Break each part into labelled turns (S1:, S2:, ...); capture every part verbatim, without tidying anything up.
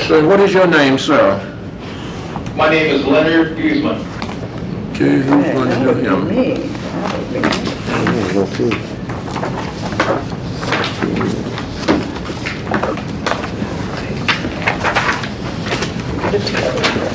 S1: So what is your name, sir?
S2: My name is Leonard Guzman.
S1: Okay, who's going to do him?
S3: Me. That would be me. Get it together.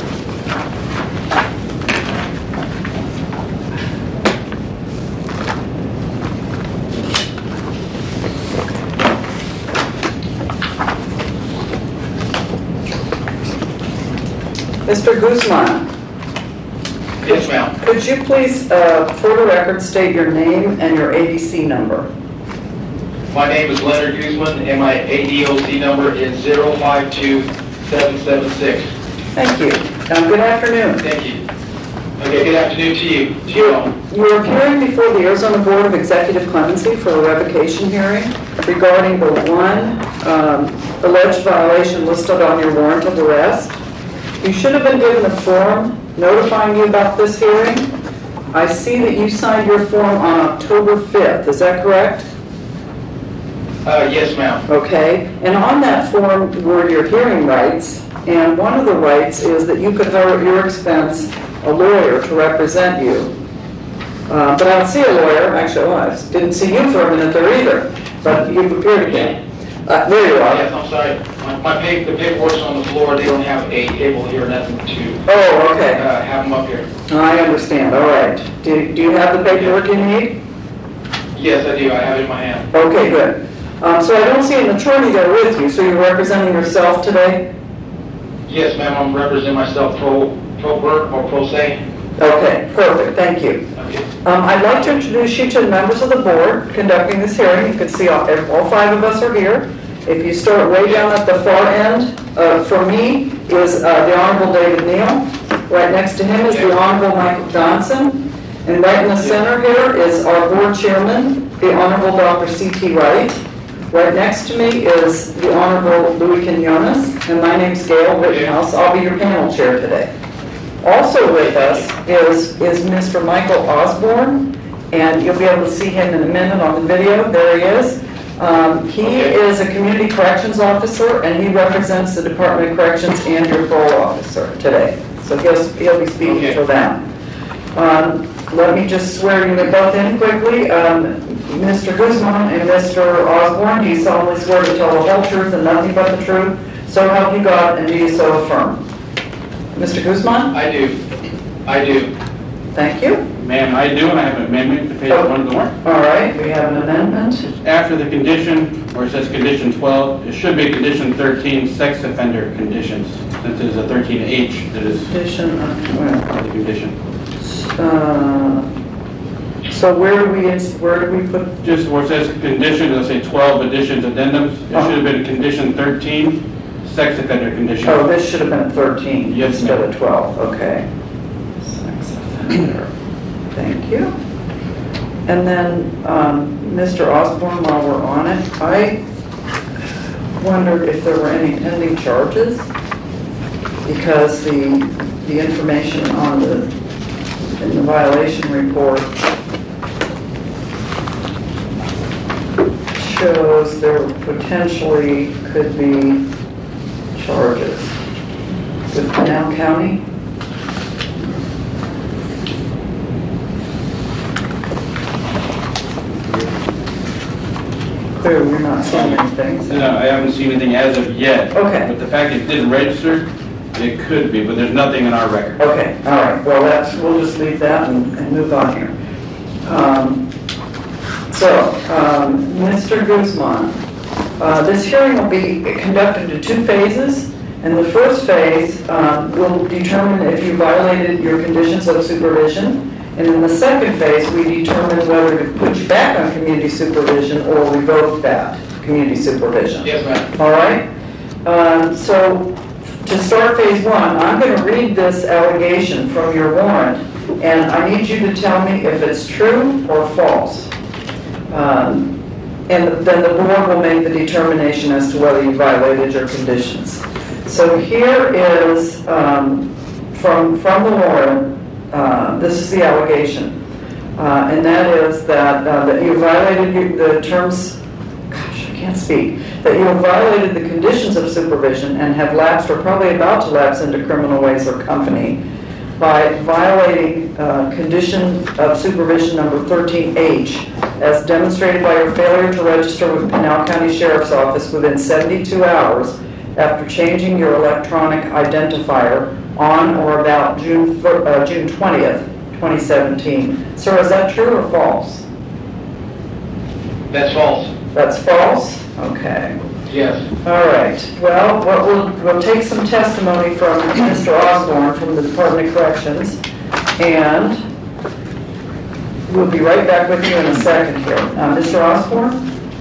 S3: Mister Guzman,
S2: Yes, ma'am.
S3: could you please, uh, for the record, state your name and your A D C number?
S2: My name is Leonard Guzman, and my A D O C number is zero five two seven seven six.
S3: Thank you. Now, good afternoon.
S2: Thank you. Okay, good afternoon to you. To you all.
S3: You are appearing before the Arizona Board of Executive Clemency for a revocation hearing regarding the one um, alleged violation listed on your warrant of arrest. You should have been given a form notifying you about this hearing. I see that you signed your form on October fifth. Is that correct?
S2: Uh, yes, ma'am.
S3: Okay. And on that form were your hearing rights. And one of the rights is that you could hire at your expense a lawyer to represent you. Uh, but I don't see a lawyer. Actually, well, I didn't see you for a minute there either. But you've appeared again. Uh, there you are.
S2: Yes, I'm sorry. My, my pay, the paperwork's on the floor. They don't have a table here, nothing to
S3: Oh, okay.
S2: uh, have them up here.
S3: I understand. All right. Do, do you have the paperwork you need?
S2: Yes, I do. I have it in my hand.
S3: Okay, good. Um, so I don't see an attorney there with you, so you're representing yourself today?
S2: Yes, ma'am. I'm representing myself pro, pro per or pro se.
S3: Okay, perfect. Thank you.
S2: Okay.
S3: Um, I'd like to introduce you to the members of the board conducting this hearing. You can see all, all five of us are here. If you start way down at the far end, uh, for me is uh, the Honorable David Neal. Right next to him is the Honorable Michael Johnson. And right in the center here is our board chairman, the Honorable Doctor C T Wright. Right next to me is the Honorable Louis Quinones, and my name's Gail Rittenhouse. I'll be your panel chair today. Also with us is, is Mister Michael Osborne, and you'll be able to see him in a minute on the video. There he is. Um, he
S2: Okay.
S3: is a community corrections officer, and he represents the Department of Corrections and your parole officer today. So he'll, he'll be speaking
S2: Okay.
S3: for them. Um, let me just swear you both in quickly. Um, Mister Guzman and Mister Osborne, do you solemnly swear to tell the whole truth and nothing but the truth? So help you God, and do you so affirm? Mister Guzman?
S2: I do. I do.
S3: Thank you.
S4: Ma'am, I do, and I have an amendment to page one of the warrant.
S3: All right, we have an amendment.
S4: After the condition, where it says condition twelve, it should be condition thirteen, sex offender conditions, since it is a thirteen H that is
S3: Condition of, well,
S4: the condition.
S3: uh, so where do we, where do we put,
S4: Just where it says condition, it'll say twelve additions, addendums, it
S3: Oh.
S4: should have been condition thirteen, sex offender condition.
S3: oh, this should have been thirteen
S4: Yes,
S3: instead
S4: ma'am.
S3: of twelve, okay. Sex offender. Thank you. And then, um, Mister Osborne, while we're on it, I wondered if there were any pending charges, because the, the information on the, in the violation report shows there potentially could be charges with Pinal County. Clearly, we're not seeing anything. so-
S4: No, I haven't seen anything as of yet.
S3: Okay.
S4: But the fact it didn't register, it could be, but there's nothing in our record.
S3: Okay, all right, well, that's, we'll just leave that and, and move on here. Um, so, um, Mister Guzman, uh, this hearing will be conducted in two phases. And the first phase um, will determine if you violated your conditions of supervision. And in the second phase, we determine whether to put you back on community supervision or revoke that community supervision.
S2: Yes, ma'am.
S3: All right? Um, so to start phase one, I'm going to read this allegation from your warrant, and I need you to tell me if it's true or false. Um, and then the board will make the determination as to whether you violated your conditions. So here is, um, from, from the warrant, uh, this is the allegation, uh, and that is that, uh, that you violated your, the terms, gosh, I can't speak, that you have violated the conditions of supervision and have lapsed or probably about to lapse into criminal ways or company by violating uh, condition of supervision number thirteen H as demonstrated by your failure to register with Pinal County Sheriff's Office within seventy-two hours after changing your electronic identifier on or about June uh, June twentieth, twenty seventeen. Sir, is that true or false?
S2: That's false.
S3: That's false? Okay.
S2: Yes.
S3: All right. Well, what we'll, we'll take some testimony from Mister Osborne from the Department of Corrections, and we'll be right back with you in a second here. Uh, Mister Osborne?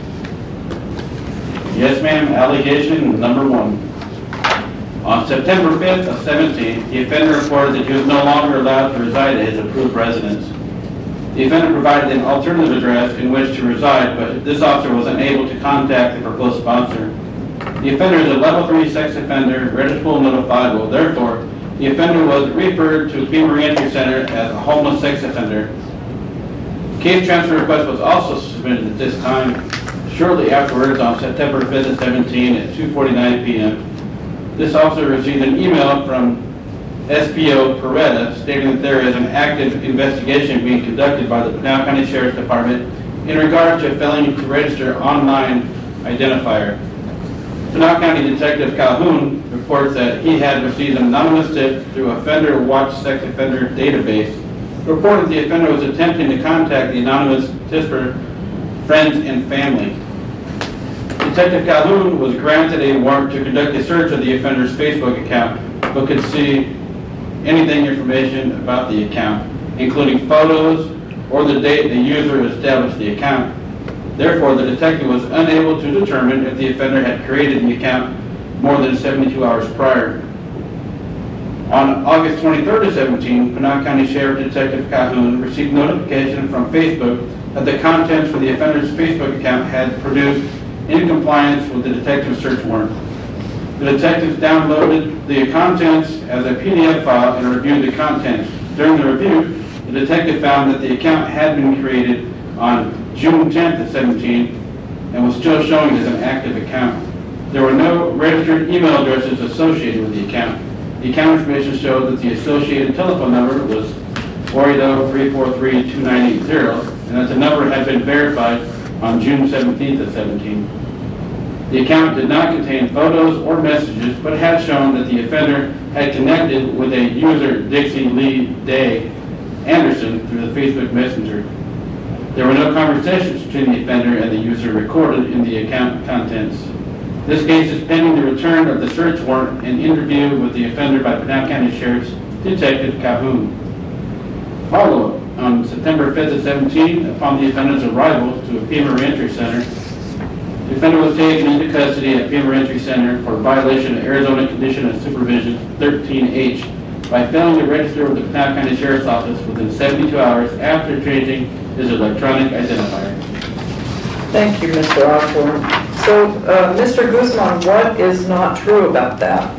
S4: Yes, ma'am. Allegation number one. On September fifth of seventeen, the offender reported that he was no longer allowed to reside at his approved residence. The offender provided an alternative address in which to reside, but this officer was unable to contact the proposed sponsor. The offender is a level three sex offender, registrable and notifiable. Therefore, the offender was referred to Pima Reentry Center as a homeless sex offender. Case transfer request was also submitted at this time. Shortly afterwards, on September fifth of seventeen at two forty-nine p m, this officer received an email from S P O Peretta stating that there is an active investigation being conducted by the Pinal County Sheriff's Department in regard to failing to register online identifier. Pinal County Detective Calhoun reports that he had received an anonymous tip through Offender Watch Sex Offender database, reported the offender was attempting to contact the anonymous tipper, friends, and family. Detective Calhoun was granted a warrant to conduct a search of the offender's Facebook account, but could see anything information about the account, including photos or the date the user established the account. Therefore, the detective was unable to determine if the offender had created the account more than seventy-two hours prior. On August twenty-third of seventeen, Pinal County Sheriff Detective Calhoun received notification from Facebook that the contents for the offender's Facebook account had produced in compliance with the detective's search warrant. The detectives downloaded the contents as a P D F file and reviewed the contents. During the review, the detective found that the account had been created on June tenth of seventeen and was still showing as an active account. There were no registered email addresses associated with the account. The account information showed that the associated telephone number was four eight zero, three four three, two nine eight zero and that the number had been verified on June seventeenth of seventeen. The account did not contain photos or messages, but had shown that the offender had connected with a user, Dixie Lee Day Anderson, through the Facebook Messenger. There were no conversations between the offender and the user recorded in the account contents. This case is pending the return of the search warrant and interview with the offender by Pinal County Sheriff's Detective Calhoun. Follow-up. On September fifth of seventeen, upon the offender's arrival to a Pima Reentry Center, the offender was taken into custody at Pima Reentry Center for violation of Arizona Condition of Supervision thirteen H by failing to register with the Pinal County Sheriff's Office within seventy-two hours after changing his electronic identifier.
S3: Thank you, Mister Osborne. So, uh, Mister Guzman, what is not true about that?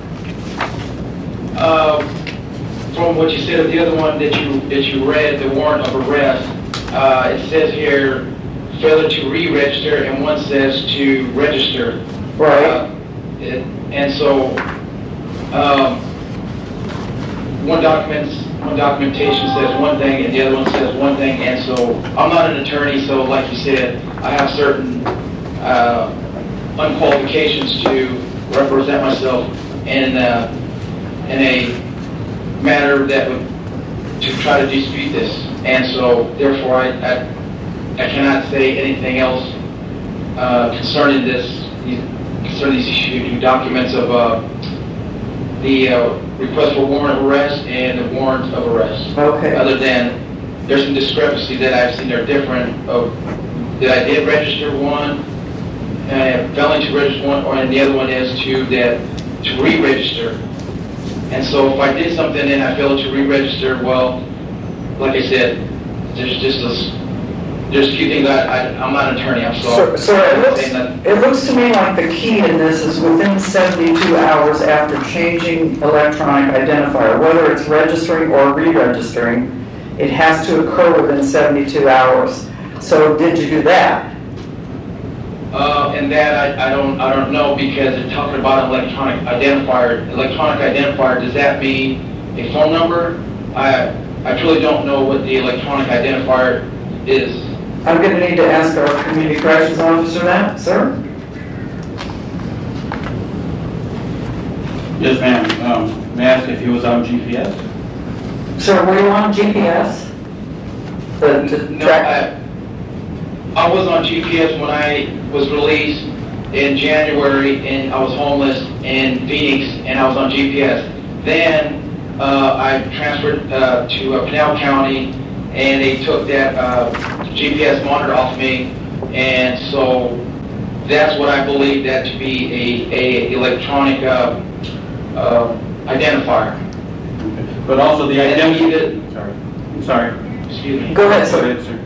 S2: Uh, from what you said of the other one that you that you read, the warrant of arrest, uh, it says here failure to re-register, and one says to register.
S3: Right.
S2: Uh, it, and so, um, one document, one documentation says one thing, and the other one says one thing. And so, I'm not an attorney, so like you said, I have certain uh, unqualifications to represent myself in uh, in a matter that would to try to dispute this. And so, therefore, I. I I cannot say anything else uh, concerning this, these, concerning these issued documents of uh, the uh, request for warrant of arrest and the warrant of arrest.
S3: Okay.
S2: Other than there's some discrepancy that I've seen they're different of that I did register one, and failing to register one, or and the other one is to that to re-register. And so if I did something and I failed to re-register, well, like I said, there's just a There's a few things I, I, I'm not an attorney, I'm sorry.
S3: So, so it, looks, it looks to me like the key in this is within seventy-two hours after changing electronic identifier, whether it's registering or re-registering, it has to occur within seventy-two hours. So did you do that?
S2: Uh, and that I, I don't, I don't know because it's talking about electronic identifier. Electronic identifier, does that mean a phone number? I, I truly don't know what the electronic identifier is.
S3: I'm going to need to ask our community corrections officer that, sir.
S4: Yes, ma'am. Um, may I ask if he was on G P S?
S3: Sir, were you on G P S? The, to
S2: No,
S3: track?
S2: I, I was on G P S when I was released in January, and I was homeless in Phoenix, and I was on G P S. Then uh, I transferred uh, to uh, Pinal County, and they took that uh, G P S monitor off me, and so that's what I believe that to be a, a electronic uh, uh, identifier.
S4: Okay. But also the
S2: And
S4: identity.
S2: then
S4: Sorry. I'm sorry.
S2: Excuse me.
S3: Go ahead,
S4: Go
S3: sir.
S4: ahead, sir.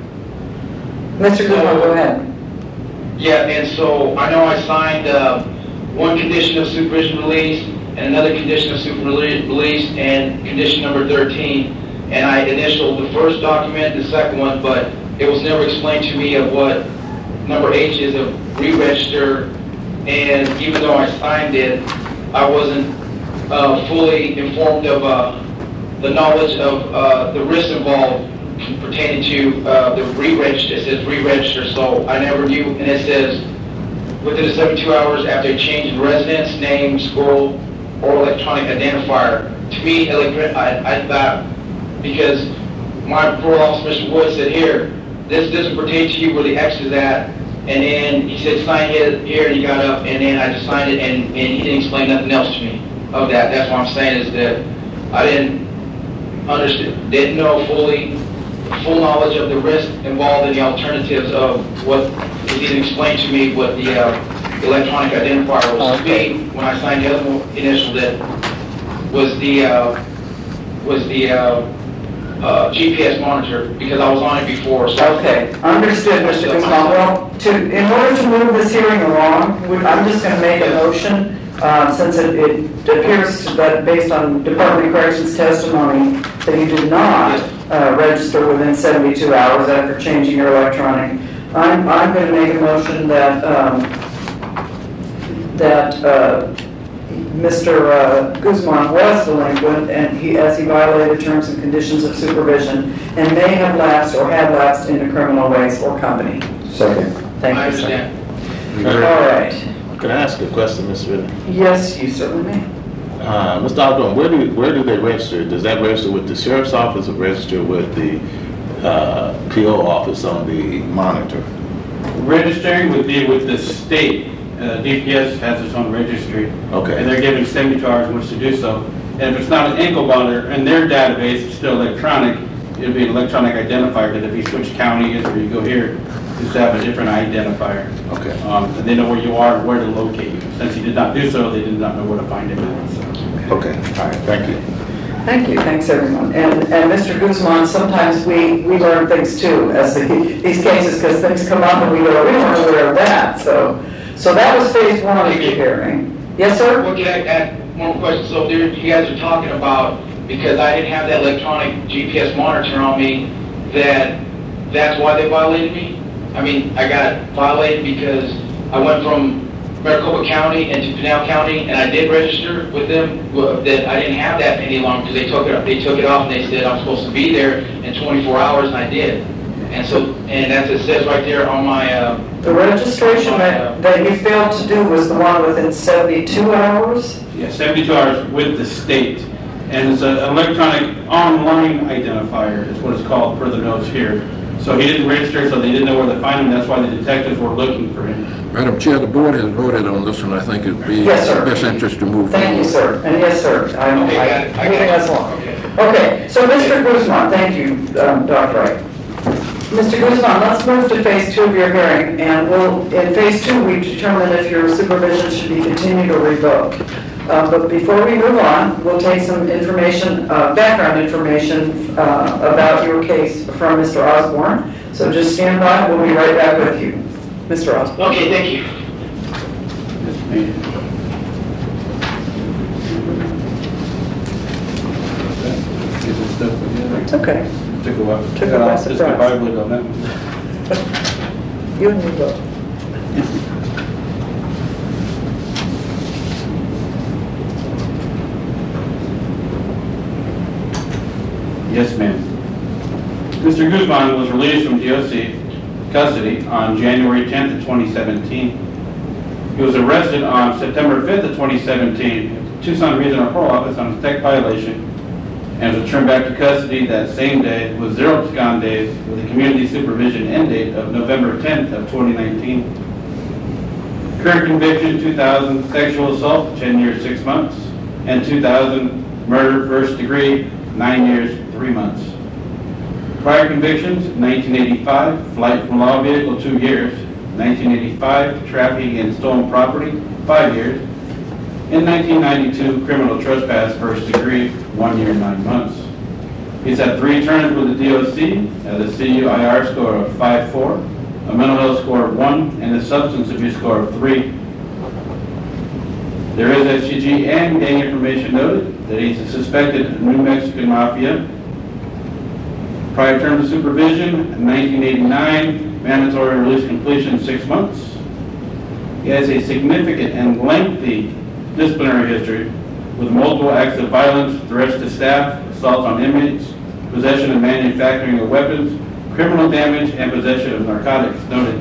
S3: Mister Goodman, go ahead.
S2: Yeah, and so I know I signed uh, one condition of supervision release and another condition of supervision release and condition number thirteen. And I initialed the first document, the second one, but it was never explained to me of what number H is of re-register. And even though I signed it, I wasn't uh, fully informed of uh, the knowledge of uh, the risks involved pertaining to uh, the re-register. It says re-register, so I never knew. And it says within the seventy-two hours after a change in residence, name, school, or electronic identifier. To me, electri- I, I thought, because my parole officer, Mister Wood, said, here, this doesn't pertain to you where the X is at. And then he said, sign here, here, and he got up, and then I just signed it, and, and he didn't explain nothing else to me of that. That's what I'm saying, is that I didn't understand, didn't know fully, full knowledge of the risk involved in the alternatives of what was even explained to me what the uh, electronic identifier was.
S3: Okay.
S2: To me, when I signed the other one, initial that was the uh, was the uh, uh, G P S monitor, because I was on it before. So
S3: Okay, understood, Mister Guzman. Well, to, in order to move this hearing along, we- I'm just going to make a motion, uh, since it, it appears that based on Department of Corrections testimony, that you did not uh, register within seventy-two hours after changing your electronic. I'm, I'm going to make a motion that, um, that uh, Mister uh, Guzman was delinquent, and he, as he violated terms and conditions of supervision, and may have lapsed or had lapsed into criminal ways or company.
S5: Second.
S3: Thank
S2: I
S3: you, sir.
S2: understand.
S3: All right.
S5: Can I ask a question, Mister Whitney?
S3: Yes, you certainly may.
S5: Uh, Mister Osborne, where do, where do they register? Does that register with the sheriff's office or register with the uh, P O office on the monitor?
S4: Registering would be with the state. Uh, D P S has its own registry.
S5: Okay.
S4: And they're given seventy-two hours in which to do so. And if it's not an ankle monitor, in their database, it's still electronic, it'd be an electronic identifier, but if you switch counties or you go here, just have a different identifier.
S5: Okay.
S4: Um, and they know where you are and where to locate you. Since he did not do so, they did not know where to find him at, so.
S5: Okay, all right, thank you.
S3: Thank you, thanks everyone. And, and Mister Guzman, sometimes we, we learn things too, as the, these cases, because things come up and we go, we weren't aware of that, so. So that was phase one of your hearing. Yes, sir?
S2: Well, can I add one more question? So there, you guys are talking about, because I didn't have that electronic G P S monitor on me, that that's why they violated me? I mean, I got violated because I went from Maricopa County into Pinal County, and I did register with them, well, that I didn't have that any longer, because they took it, they took it off, and they said I'm supposed to be there in twenty-four hours, and I did. And so, and as it says right there on my, uh,
S3: The registration that, that you failed to do was the one within seventy-two hours?
S4: Yeah, seventy-two hours with the state. And it's an electronic online identifier is what it's called per the notes here. So he didn't register, so they didn't know where to find him. That's why the detectives were looking for him.
S1: Madam Chair, the board has voted on this, and I think it'd be in
S3: Yes, sir.
S1: best interest to move
S3: Thank you,
S1: forward.
S3: sir. And yes, sir, I'm,
S2: Okay, got it. I
S3: I'm moving
S2: got it.
S3: us along.
S2: Okay.
S3: Okay, so Mister Guzman, thank you, um, Doctor Wright. Mister Guzman, let's move to phase two of your hearing, and we'll, in phase two, we determine if your supervision should be continued or revoked. Uh, but before we move on, we'll take some information, uh, background information uh, about your case from Mister Osborne. So just stand by, we'll be right back with you. Mister Osborne.
S2: okay, thank you.
S4: Yes, ma'am. Get this stuff together.
S3: It's okay.
S4: Took a while.
S3: Took a while,
S4: Just a
S3: surprise.
S4: Bible on that one.
S3: You and me both.
S4: Mister Guzman was released from D O C custody on January tenth of twenty seventeen. He was arrested on September fifth of twenty seventeen at the Tucson Regional Parole Office on a tech violation and was returned back to custody that same day with zero abscond days with a community supervision end date of November tenth of twenty nineteen. Current conviction, two thousand, sexual assault, ten years, six months, and two thousand, murder, first degree, nine years, three months. Prior convictions, nineteen eighty-five, flight from law vehicle, two years, nineteen eighty-five, trafficking in stolen property, five years, in nineteen ninety-two, criminal trespass, first degree, one year, nine months. He's had three terms with the D O C, at a C U I R score of five point four, a mental health score of one, and a substance abuse score of three. There is S G G and gang information noted that he's a suspected New Mexican Mafia. Prior term of supervision, nineteen eighty-nine, mandatory release completion, six months. He has a significant and lengthy disciplinary history with multiple acts of violence, threats to staff, assault on inmates, possession and manufacturing of weapons, criminal damage, and possession of narcotics noted.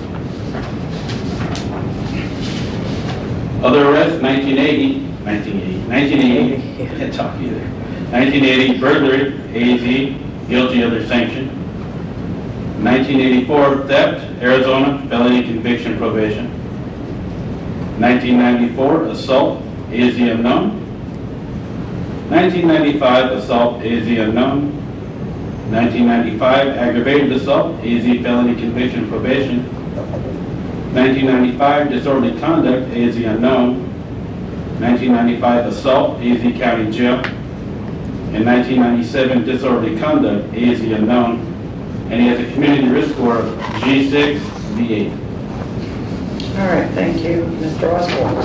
S4: Other arrests, nineteen eighty, nineteen eighty, nineteen eighty, can't talk either. nineteen eighty, burglary, A Z, guilty under sanction. nineteen eighty-four, theft, Arizona, felony conviction probation. nineteen ninety-four, assault, A Z unknown. nineteen ninety-five, assault, A Z unknown. nineteen ninety-five, aggravated assault, A Z felony conviction probation. nineteen ninety-five, disorderly conduct, A Z unknown. nineteen ninety-five, assault, A Z county jail. In nineteen ninety-seven, disorderly conduct, A Z unknown. And he has a community risk score of G six, V eight.
S3: All right, thank you, Mister Osborne.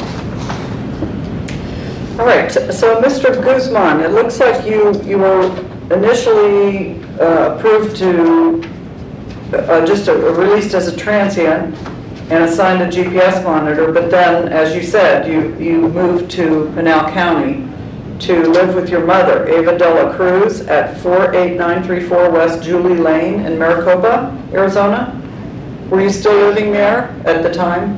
S3: All right, so Mister Guzman, it looks like you, you were initially uh, approved to, uh, just a, released as a transient and assigned a G P S monitor, but then, as you said, you, you moved to Pinal County to live with your mother, Ava Dela Cruz, at four eight nine three four West Julie Lane in Maricopa, Arizona. Were you still living there at the time?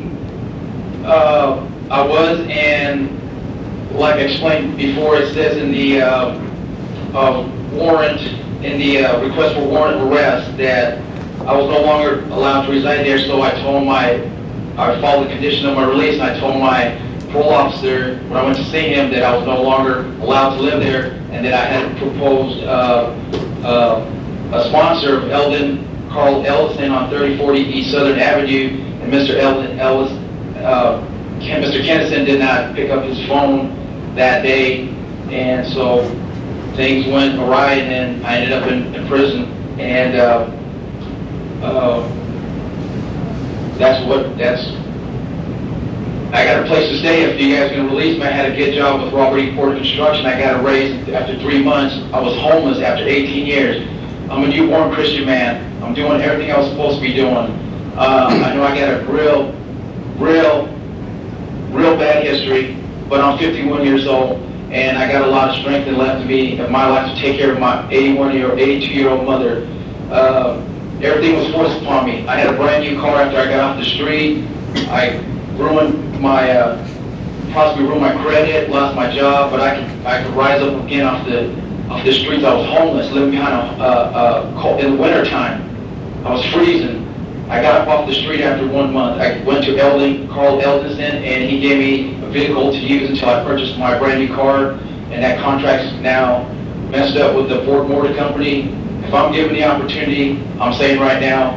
S2: Uh, I was, and like I explained before, it says in the uh, uh, warrant, in the uh, request for warrant of arrest, that I was no longer allowed to reside there, so I told my, I followed the condition of my release, and I told my parole officer, when I went to see him, that I was no longer allowed to live there, and that I had proposed uh, uh, a sponsor of Eldon, Carl Ellison, on thirty forty East Southern Avenue, and Mister Eldon, Ellis, uh, Ken, Mister Kennison did not pick up his phone that day, and so things went awry, and then I ended up in, in prison, and uh, uh, that's what, that's, I got a place to stay. If you guys are going to release me, I had a good job with Robert E. Porter Construction. I got a raise after three months. I was homeless after eighteen years. I'm a newborn Christian man. I'm doing everything I was supposed to be doing. Uh, I know I got a real, real, real bad history, but I'm fifty-one years old, and I got a lot of strength and left to me in my life to take care of my eighty-one-year-old, eighty-two-year-old mother. Uh, everything was forced upon me. I had a brand new car after I got off the street. I ruined my, uh, possibly ruined my credit, lost my job, but I could, I could rise up again off the, off the streets. I was homeless, living behind a, uh, uh, cold, in the winter time. I was freezing. I got up off the street after one month. I went to Eldon, Carl Eldon, and he gave me a vehicle to use until I purchased my brand new car, and that contract's now messed up with the Ford Motor Company. If I'm given the opportunity, I'm saying right now,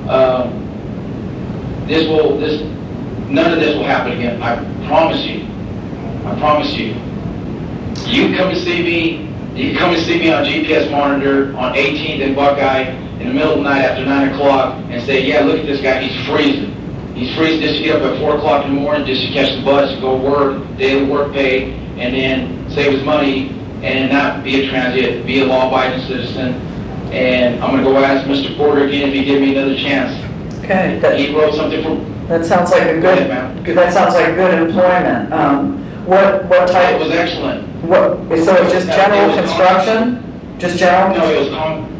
S2: um, this will, this, none of this will happen again. I promise you. I promise you. You come to see me, you come to see me on G P S monitor on eighteenth and Buckeye in the middle of the night after nine o'clock and say, yeah, look at this guy, he's freezing. He's freezing just to get up at four o'clock in the morning just to catch the bus, to go work, daily work pay, and then save his money and not be a transient, be a law-abiding citizen. And I'm going to go ask Mister Porter again if he give me another chance.
S3: Okay. That,
S2: he wrote something for...
S3: that sounds like a good, that sounds like good employment. Um, what, what type?
S2: It was excellent.
S3: What, so it's just general construction? Just general?
S2: No, it was con,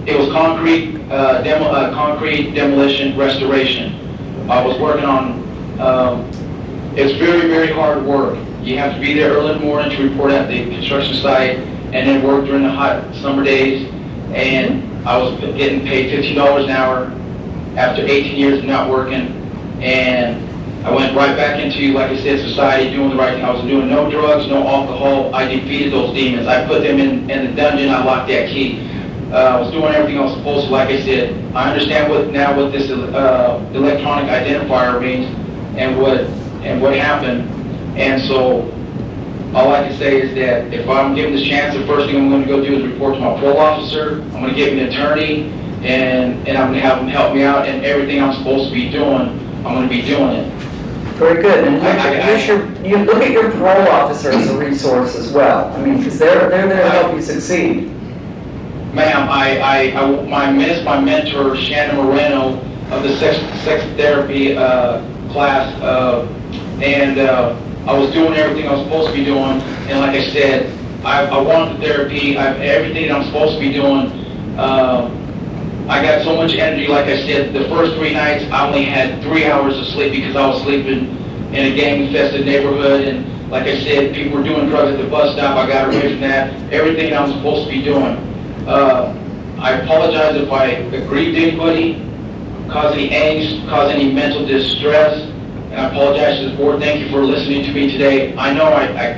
S2: it was concrete, uh, demo, uh, concrete demolition restoration. I was working on, um, it's very, very hard work. You have to be there early in the morning to report at the construction site, and then work during the hot summer days. And I was getting paid fifteen dollars an hour after eighteen years of not working. And I went right back into, like I said, society, doing the right thing. I was doing no drugs, no alcohol. I defeated those demons. I put them in, in the dungeon. I locked that key. Uh, I was doing everything I was supposed to. Like I said, I understand what now what this uh, electronic identifier means and what and what happened. And so all I can say is that if I'm given this chance, the first thing I'm going to go do is report to my parole officer. I'm going to get an attorney, and, and I'm going to have them help me out, and everything I'm supposed to be doing, I'm going to be doing it.
S3: Very good. And
S2: I- I-
S3: use your, you look at your parole officer as a resource as well. I mean, because they're, they're there to help you succeed.
S2: Ma'am, I, I, I, my miss my mentor, Shannon Moreno, of the sex, sex therapy uh, class, uh, and uh, I was doing everything I was supposed to be doing, and like I said, I, I wanted the therapy, I, everything that I'm supposed to be doing. Uh, I got so much energy, like I said, the first three nights I only had three hours of sleep because I was sleeping in a gang-infested neighborhood, and like I said, people were doing drugs at the bus stop. I got away from that, everything I'm supposed to be doing. Uh, I apologize if I aggrieved anybody, caused any angst, caused any mental distress, and I apologize to the board. Thank you for listening to me today. I know I, I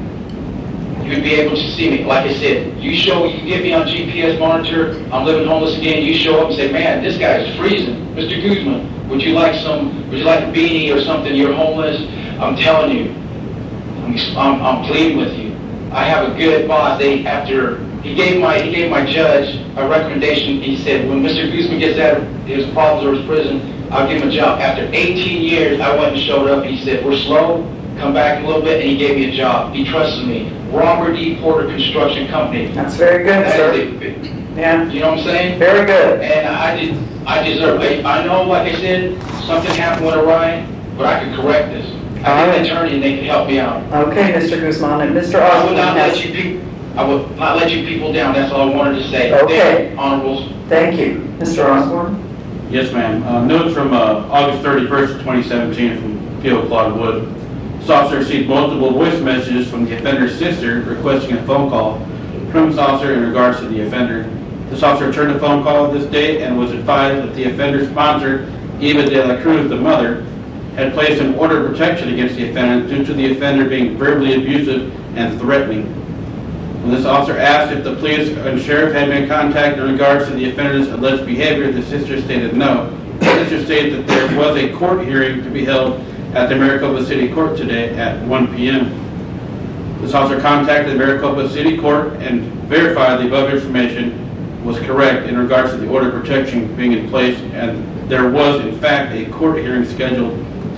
S2: you'd be able to see me. Like I said, you show, you get me on G P S monitor, I'm living homeless again, you show up and say, man, this guy is freezing. Mister Guzman, would you like some, would you like a beanie or something? You're homeless. I'm telling you, I'm, I'm, I'm pleading with you. I have a good boss. They, after, he gave my, he gave my judge a recommendation. He said, when Mister Guzman gets out of his problems or his prison, I'll give him a job. After eighteen years, I went and showed up. He said, we're slow, come back a little bit, and he gave me a job. He trusted me. Robert E. Porter Construction Company.
S3: That's very good,
S2: That
S3: sir.
S2: is a-
S3: Yeah,
S2: you know what I'm saying?
S3: very good.
S2: And I did, I deserve, I, I know, like I said, something happened with Orion, but I could correct this. I need an attorney and they can help me out.
S3: Okay, Mister Guzman, and Mister
S2: I would
S3: Osborne
S2: not let
S3: has,
S2: you people, I would not let you people down, that's all I wanted to say.
S3: Okay.
S2: Thank you, Honorables.
S3: thank you. Mister Osborne?
S4: Yes, ma'am. Uh, Notes from uh, August thirty-first, twenty seventeen from P O Claude Wood. This officer received multiple voice messages from the offender's sister requesting a phone call from this officer in regards to the offender. This officer returned a phone call this day and was advised that the offender's sponsor, Eva de la Cruz, the mother, had placed an order of protection against the offender due to the offender being verbally abusive and threatening. When this officer asked if the police and sheriff had been contacted in regards to the offender's alleged behavior, the sister stated no. The sister stated that there was a court hearing to be held at the Maricopa City Court today at one p m This officer contacted the Maricopa City Court and verified the above information was correct in regards to the order of protection being in place, and there was in fact a court hearing scheduled.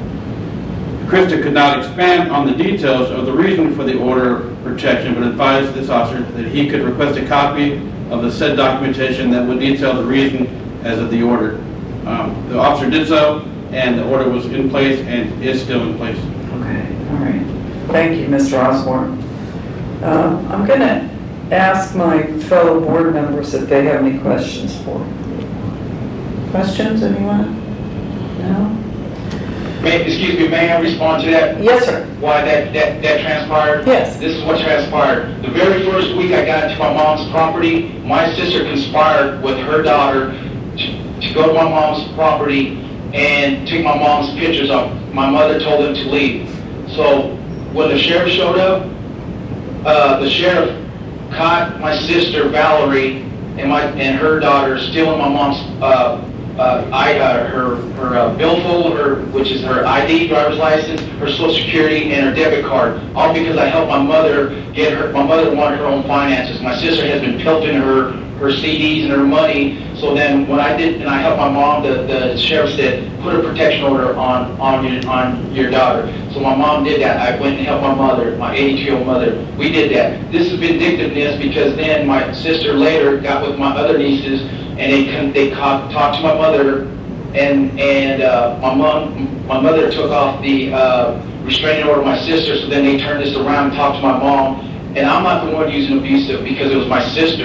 S4: Krista could not expand on the details of the reason for the order of protection, but advised this officer that he could request a copy of the said documentation that would detail the reason as of the order. Um, the officer did so, and the order was in place and is still in place.
S3: Okay, all right. Thank you, Mister Osborne. Um, I'm going to ask my fellow board members if they have any questions for me. Questions, anyone? No?
S2: May, excuse me, may I respond to that?
S3: Yes, sir.
S2: Why that, that, that transpired?
S3: Yes.
S2: This is what transpired. The very first week I got into my mom's property, my sister conspired with her daughter to, to go to my mom's property and take my mom's pictures of. My mother told them to leave. So when the sheriff showed up, uh, the sheriff caught my sister Valerie and my and her daughter stealing my mom's uh, uh, I, uh, her her uh, billfold, her which is her I D, driver's license, her social security, and her debit card. All because I helped my mother get her. My mother wanted her own finances. My sister has been pilfering her her C Ds and her money. So then when I did and I helped my mom, the, the sheriff said put a protection order on on your on your daughter. So my mom did that. I went and helped my mother, my eighty-two-year-old mother. We did that. This is vindictiveness because then my sister later got with my other nieces and they con- they co- talked to my mother, and and uh, my mom my mother took off the uh, restraining order of my sister. So then they turned this around and talked to my mom. And I'm not the one using abusive because it was my sister.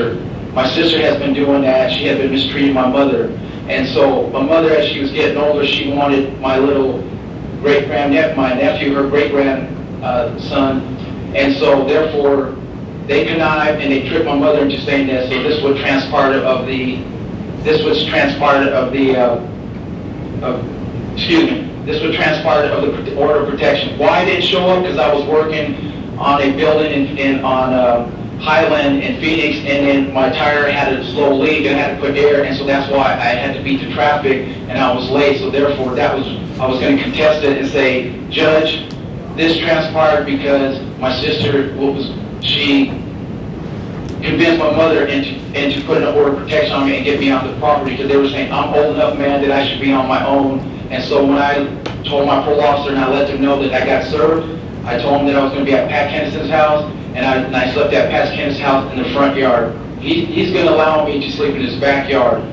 S2: My sister has been doing that. She had been mistreating my mother. And so my mother, as she was getting older, she wanted my little great-grandnephew, my nephew, her great-grandson. And so therefore, they connived and they tricked my mother into saying that. So this would transpire of the, this was transpired of the, uh, of, excuse me, this would transpire of the order of protection. Why I didn't show up? Because I was working on a building in, in on uh, Highland in Phoenix, and then my tire had a slow leak and I had to put air, and so that's why I had to beat the traffic and I was late. So therefore, that was I was going to contest it and say, Judge, this transpired because my sister was she convinced my mother into into putting an order of protection on me and get me off the property, because they were saying I'm old enough, man, that I should be on my own. And so when I told my parole officer and I let them know that I got served, I told him that I was going to be at Pat Kennison's house, and I, and I slept at Pat Kennison's house in the front yard. He, he's going to allow me to sleep in his backyard.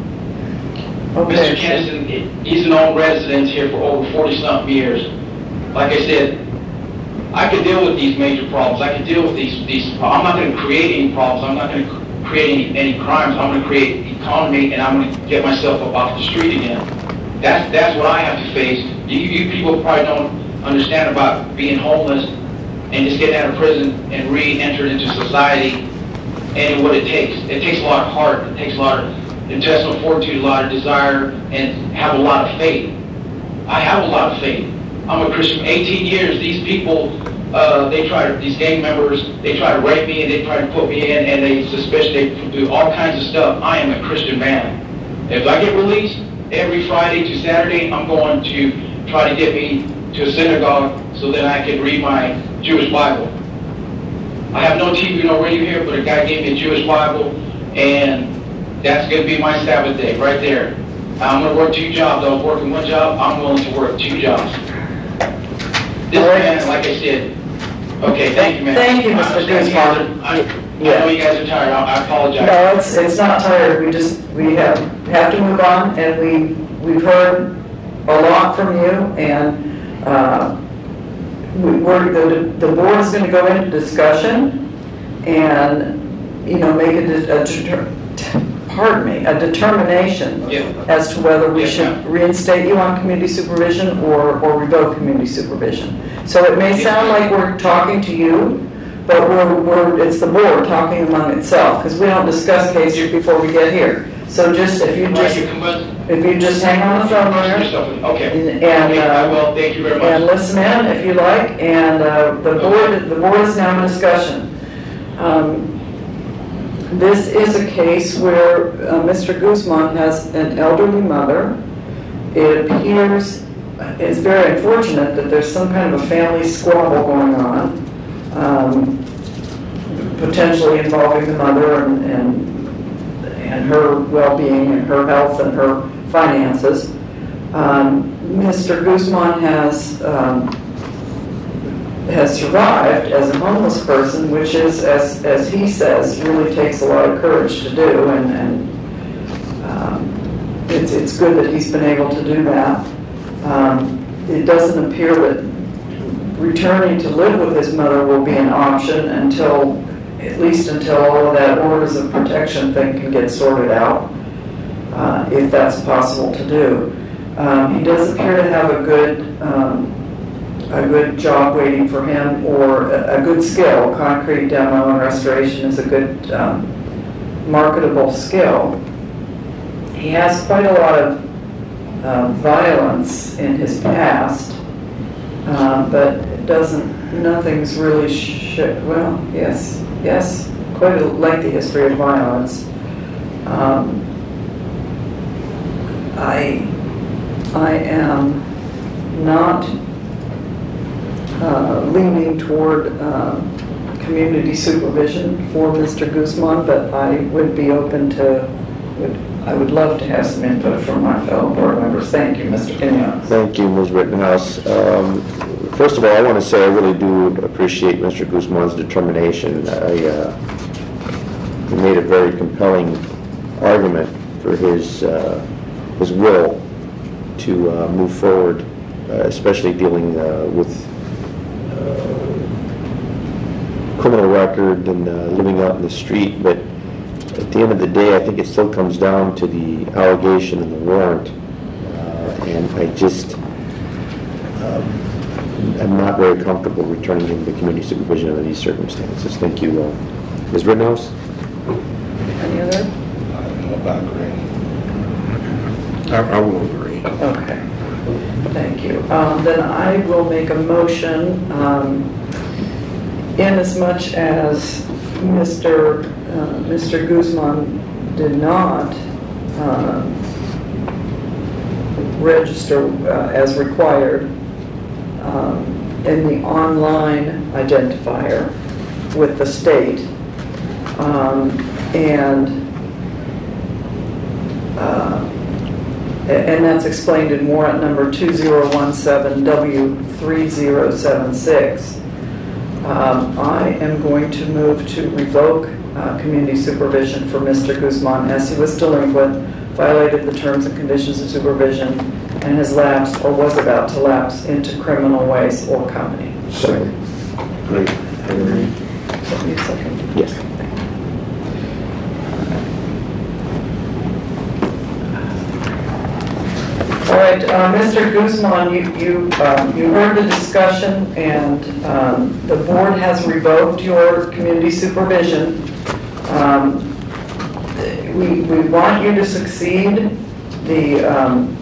S3: Okay.
S2: Mister Kennison, he's an old resident here for over forty-something years. Like I said, I could deal with these major problems. I could deal with these, these I'm not going to create any problems. I'm not going to create any, any crimes. I'm going to create economy, and I'm going to get myself up off the street again. That's, that's what I have to face. You, you people probably don't understand about being homeless and just getting out of prison and re-enter into society and what it takes. It takes a lot of heart. It takes a lot of intestinal fortitude, a lot of desire, and have a lot of faith. I have a lot of faith. I'm a Christian. eighteen years, these people, uh, they try to, these gang members, they try to rape me and they try to put me in and they suspicion, they do all kinds of stuff. I am a Christian man. If I get released every Friday to Saturday, I'm going to try to get me to a synagogue so that I can read my Jewish Bible. I have no T V, no radio here, but a guy gave me a Jewish Bible, and that's going to be my Sabbath day right there. I'm going to work two jobs. I was working one job. I'm willing to work two jobs. This man, like I said, okay, thank you, man.
S3: Thank you,
S2: I
S3: Mister
S2: understand you guys are- I, I know you guys are tired. I, I apologize.
S3: No, it's, it's not tired, we just, we have, have to move on, and we, we've heard a lot from you, and, uh, we, we're, the, the board is gonna go into discussion, and, you know, make a, de- a deter, pardon me, a determination
S2: Yeah.
S3: as to whether we
S2: Yes,
S3: should
S2: ma'am.
S3: reinstate you on community supervision or, or revoke community supervision. So it may
S2: Yes,
S3: sound
S2: ma'am.
S3: like we're talking to you, but we're, we're, it's the board talking among itself, because we don't discuss cases before we get here. So just, if you
S2: Right,
S3: just,
S2: you can let-
S3: if you just hang on the phone there,
S2: Okay.
S3: and, and,
S2: Okay, I
S3: uh,
S2: will. Thank you very
S3: and
S2: much.
S3: listen in if you like, and, uh, the board, the board is now in discussion. Um, This is a case where, uh, Mister Guzman has an elderly mother. It appears, it's very unfortunate that there's some kind of a family squabble going on, um, potentially involving the mother and, and, and her well-being and her health and her finances. Um, Mister Guzman has, um, has survived as a homeless person, which is, as, as he says, really takes a lot of courage to do, and, and um, it's, it's good that he's been able to do that. Um, it doesn't appear that returning to live with his mother will be an option until, at least until all of that orders of protection thing can get sorted out, uh, if that's possible to do. Um, he does appear to have a good um, a good job waiting for him, or a, a good skill. Concrete demo and restoration is a good um, marketable skill. He has quite a lot of uh, violence in his past, uh, but it doesn't, nothing's really, sh well, yes, yes, quite a lengthy history of violence. Um, I, I am not Uh, leaning toward uh, community supervision for Mister Guzman, but I would be open to, would, I would love to have some input from my fellow board members. Thank you, Mister Kenyon.
S6: Thank you, Miz Rittenhouse. Um, first of all, I want to say I really do appreciate Mister Guzman's determination. I, uh, he made a very compelling argument for his uh, his will to uh, move forward, uh, especially dealing uh, with criminal record and uh, living out in the street. But at the the end of the day, I think it still comes down to the allegation in the warrant. Uh, And I just, um, I'm not very comfortable returning him to community supervision under these circumstances. Thank you. uh, Miz Rittenhouse?
S3: Any other?
S1: I don't know about agree. I, I will agree.
S3: Okay, thank you. Um, Then I will make a motion, um, in as much as Mister uh, Mister Guzman did not uh, register uh, as required um, in the online identifier with the state. Um, And uh, and that's explained in warrant number two zero one seven W three zero seven six. Um, I am going to move to revoke uh, community supervision for Mister Guzman as he was delinquent, violated the terms and conditions of supervision, and has lapsed or was about to lapse into criminal ways or company.
S6: Second. Great.
S3: So, you second?
S6: Yes.
S3: All right, uh, Mister Guzman, you, you, um, you heard the discussion, and um, the board has revoked your community supervision. Um, We, we want you to succeed. The, um,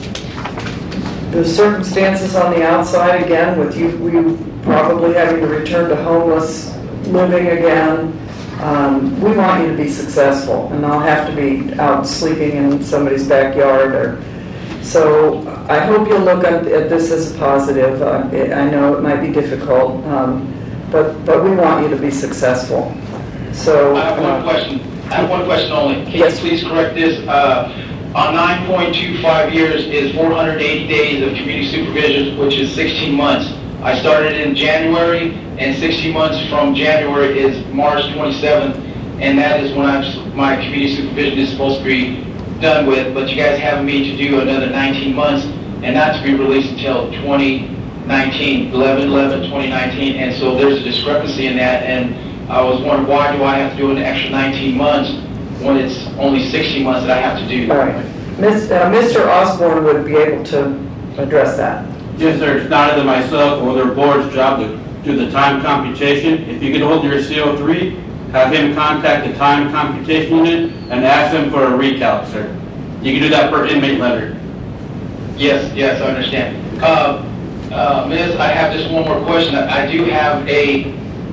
S3: the circumstances on the outside, again, with you, we probably having to return to homeless living again, um, we want you to be successful, and not have to be out sleeping in somebody's backyard or. So I hope you'll look at at this as a positive. Uh, it- I know it might be difficult, um, but, but we want you to be successful. So.
S2: I have one
S3: uh,
S2: question. I have one question only. Can you
S3: Yes.
S2: please correct this? Uh, On nine point two five years is four hundred eighty days of community supervision, which is sixteen months. I started in January, and sixteen months from January is March twenty-seventh, and that is when I'm, my community supervision is supposed to be done with, but you guys have me to do another nineteen months, and not to be released until twenty nineteen, eleven eleven twenty nineteen, and so there's a discrepancy in that, and I was wondering, why do I have to do an extra nineteen months when it's only sixteen months that I have to do?
S3: All right. Miz- uh, Mister Osborne would be able to address that.
S4: Yes, sir, it's not either myself or their board's job to do the time computation. If you get hold of your C O three, have him contact the time computation unit and ask them for a recalc, sir. You can do that per inmate letter.
S2: Yes, yes, I understand. Uh, uh, Miz, I have just one more question. I I do have a,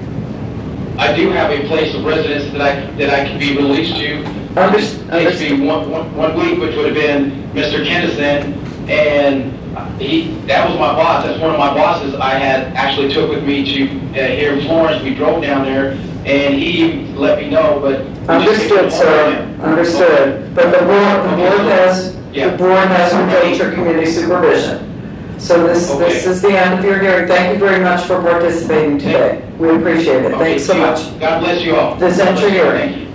S2: I do have a place of residence that I, that I can be released to.
S3: Under-
S2: It takes me one, one, one week, which would have been Mister Kennison, and he, that was my boss. That's one of my bosses I had actually took with me to, uh, here in Florence. We drove down there, and he let me know, but. we just
S3: Understood,
S2: couldn't hold
S3: sir.
S2: him.
S3: Understood. But the board, the board has, the
S2: Yeah.
S3: board has revoked your community supervision. So this, this
S2: Okay.
S3: is the end of your hearing. Thank you very much for participating today. We appreciate it.
S2: Okay,
S3: Thanks so
S2: see you.
S3: much.
S2: God bless you all.
S3: This ends your hearing.
S2: Thank you.